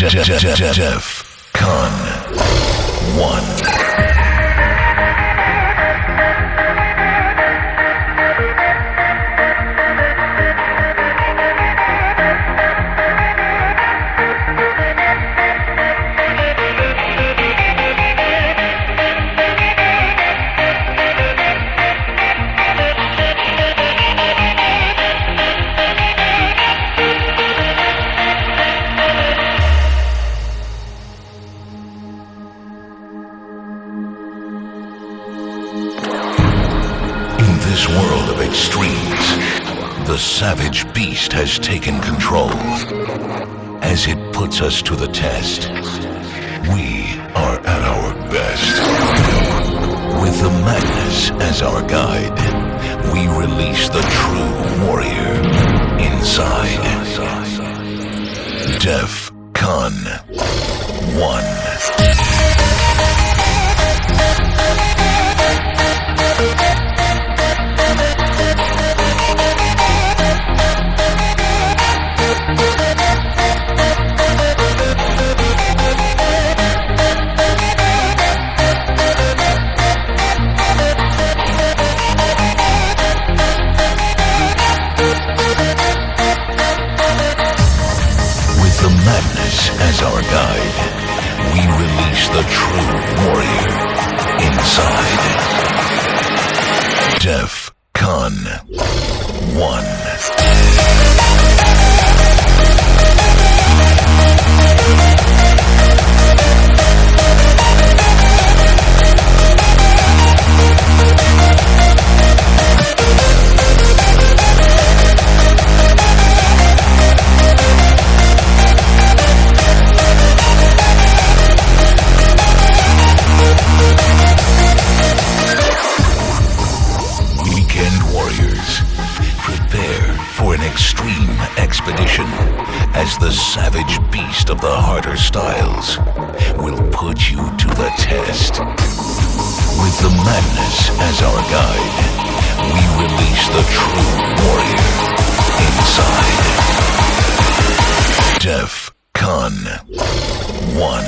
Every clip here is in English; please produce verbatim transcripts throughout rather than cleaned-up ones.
Def Con one. This world of extremes, the savage beast has taken control. As it puts us to the test, we are at our best. With the madness as our guide, we release the true warrior inside. Def Con one. As our guide, we release the true warrior inside. Def Con one. Expedition as the savage beast of the harder styles will put you to the test. With the madness as our guide, we release the true warrior inside. Def Con one.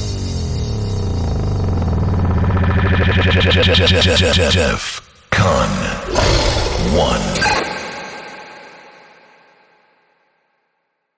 Def Con